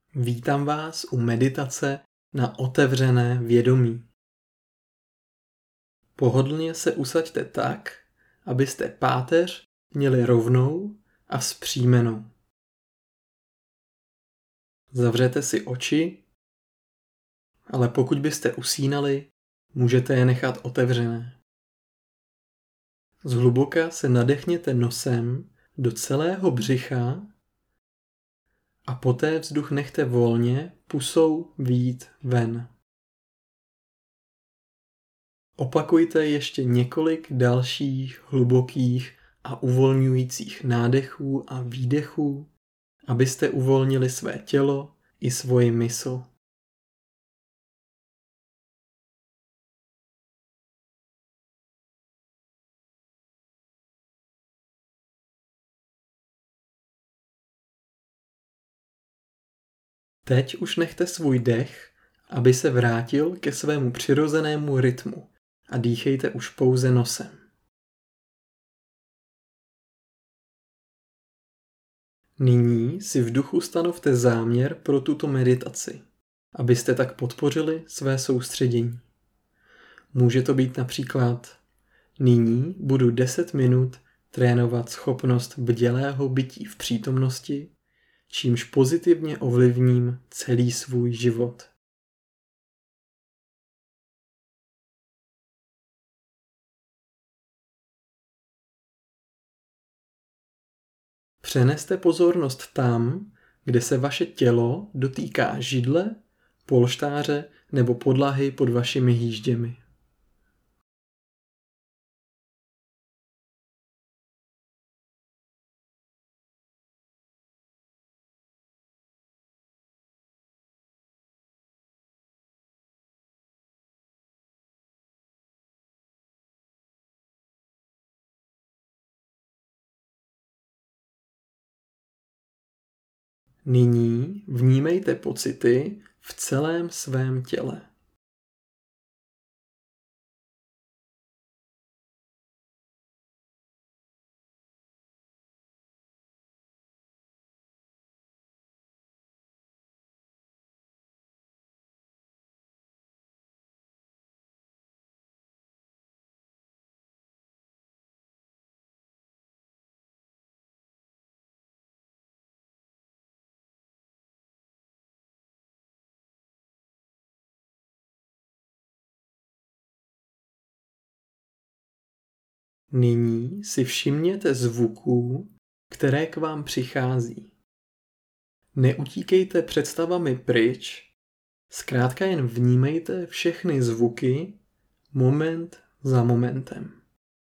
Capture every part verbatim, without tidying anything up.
Vítám vás u meditace na otevřené vědomí. Pohodlně se usaďte tak, abyste páteř měli rovnou a zpříjmenou. Zavřete si oči, ale pokud byste usínali, můžete je nechat otevřené. Zhluboka se nadechněte nosem do celého břicha a poté vzduch nechte volně pusou vyjít ven. Opakujte ještě několik dalších hlubokých a uvolňujících nádechů a výdechů, abyste uvolnili své tělo i svoji mysl. Teď už nechte svůj dech, aby se vrátil ke svému přirozenému rytmu a dýchejte už pouze nosem. Nyní si v duchu stanovte záměr pro tuto meditaci, abyste tak podpořili své soustředění. Může to být například: nyní budu deset minut trénovat schopnost bdělého bytí v přítomnosti, čímž pozitivně ovlivním celý svůj život. Přeneste pozornost tam, kde se vaše tělo dotýká židle, polštáře nebo podlahy pod vašimi hýžděmi. Nyní vnímejte pocity v celém svém těle. Nyní si všimněte zvuků, které k vám přichází. Neutíkejte představami pryč, zkrátka jen vnímejte všechny zvuky moment za momentem.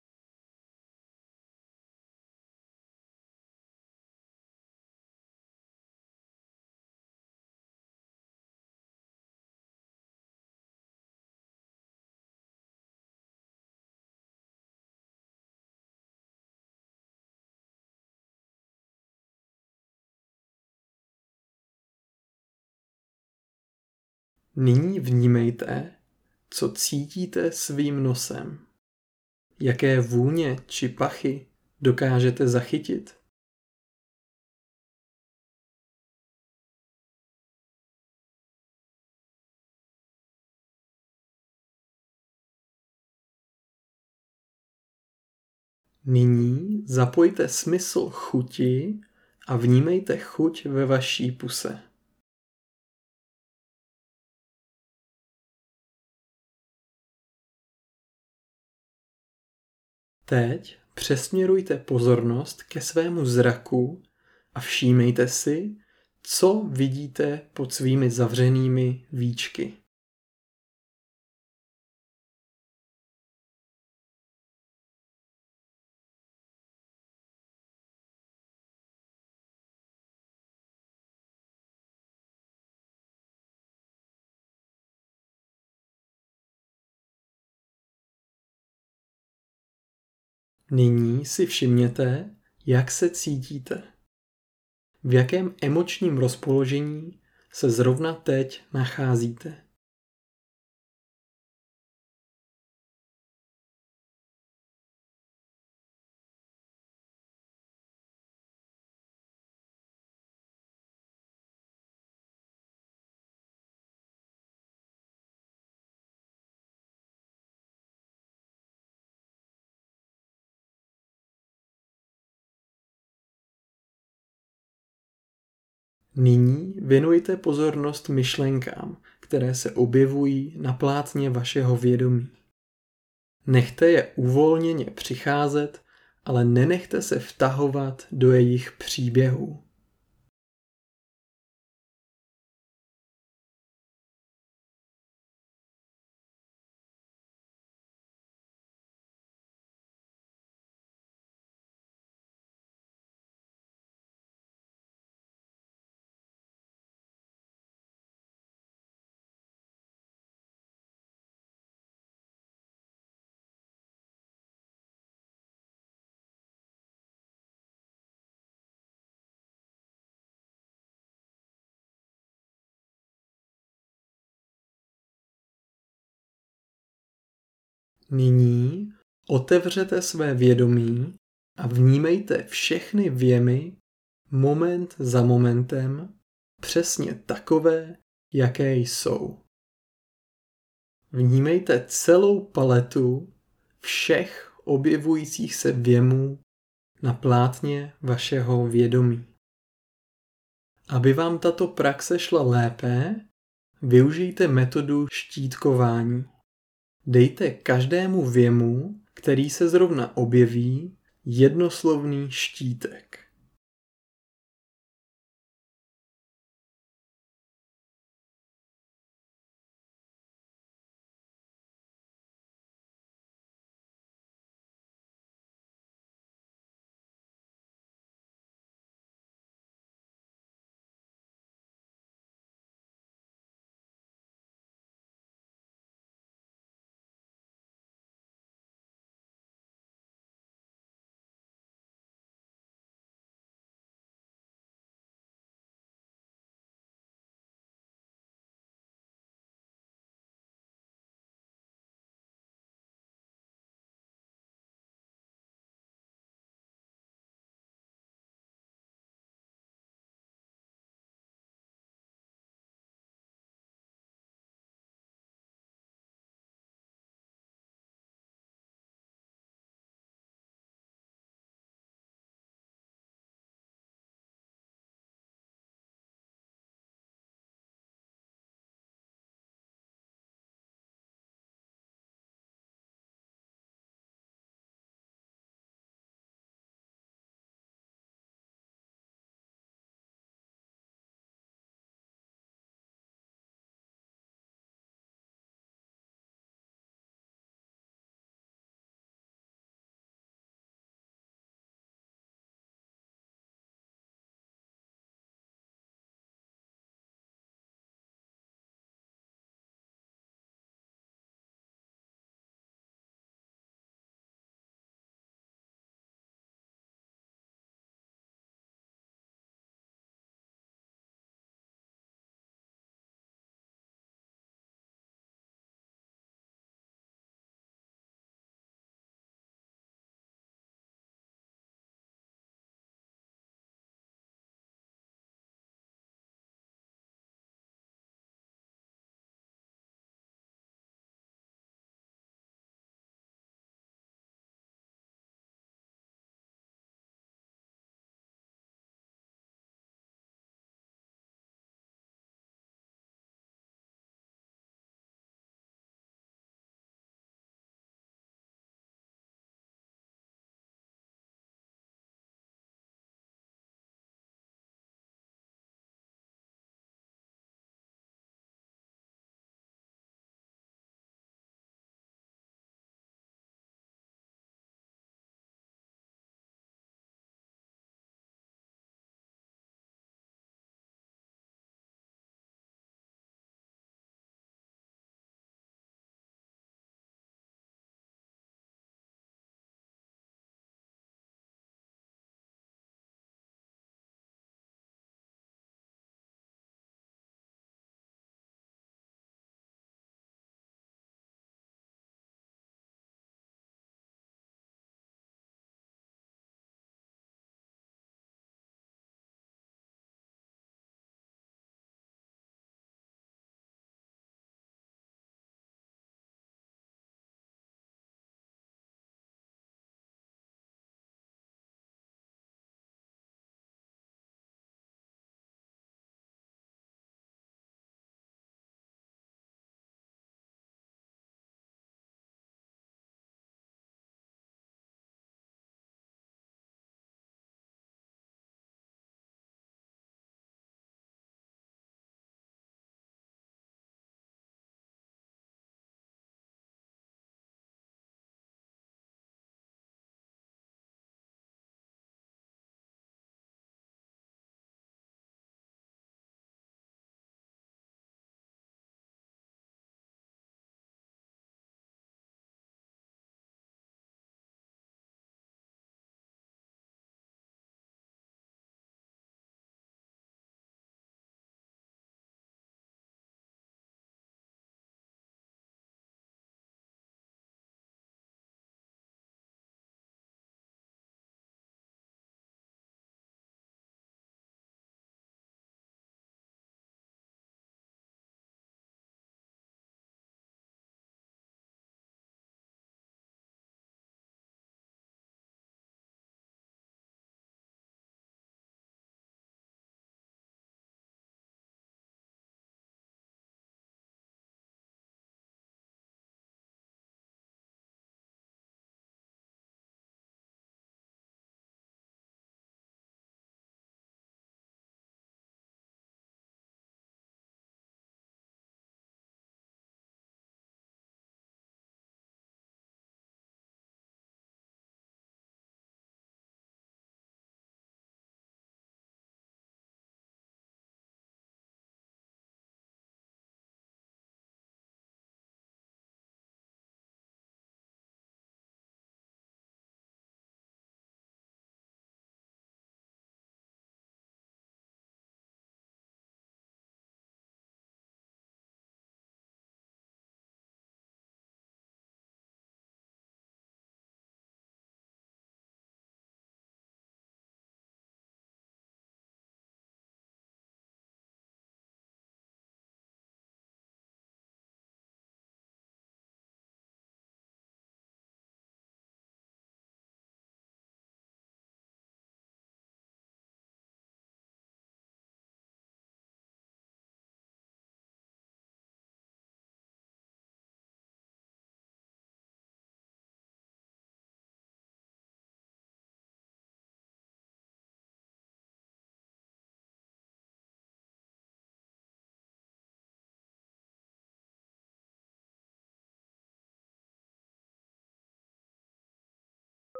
Nyní vnímejte, co cítíte svým nosem. Jaké vůně či pachy dokážete zachytit? Nyní zapojte smysl chuti a vnímejte chuť ve vaší puse. Teď přesměrujte pozornost ke svému zraku a všímejte si, co vidíte pod svými zavřenými víčky. Nyní si všimněte, jak se cítíte. V jakém emočním rozpoložení se zrovna teď nacházíte. Nyní věnujte pozornost myšlenkám, které se objevují na plátně vašeho vědomí. Nechte je uvolněně přicházet, ale nenechte se vtahovat do jejich příběhů. Nyní otevřete své vědomí a vnímejte všechny věmy moment za momentem přesně takové, jaké jsou. Vnímejte celou paletu všech objevujících se věmů na plátně vašeho vědomí. Aby vám tato praxe šla lépe, využijte metodu štítkování. Dejte každému věmu, který se zrovna objeví, jednoslovný štítek.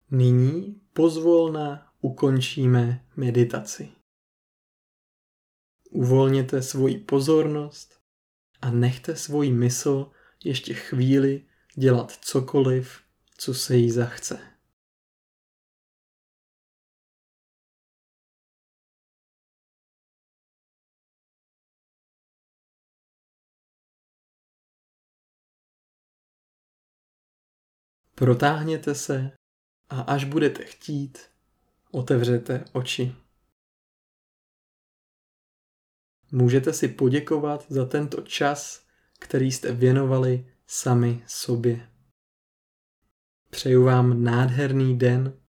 Nyní pozvolna ukončíme meditaci. Uvolněte svoji pozornost a nechte svoji mysl ještě chvíli dělat cokoliv, co se jí zachce. Protáhněte se a až budete chtít, otevřete oči. Můžete si poděkovat za tento čas, který jste věnovali sami sobě. Přeju vám nádherný den